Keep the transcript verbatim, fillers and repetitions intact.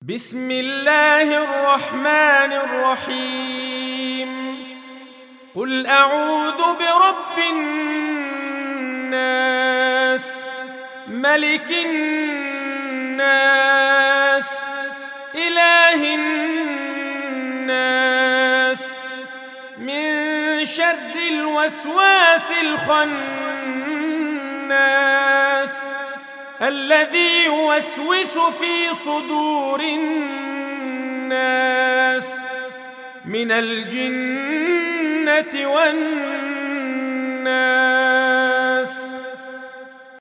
بسم الله الرحمن الرحيم قل أعوذ برب الناس ملك الناس إله الناس من شر الوسواس الخناس الذي يوسوس في صدور الناس من الجنة والناس.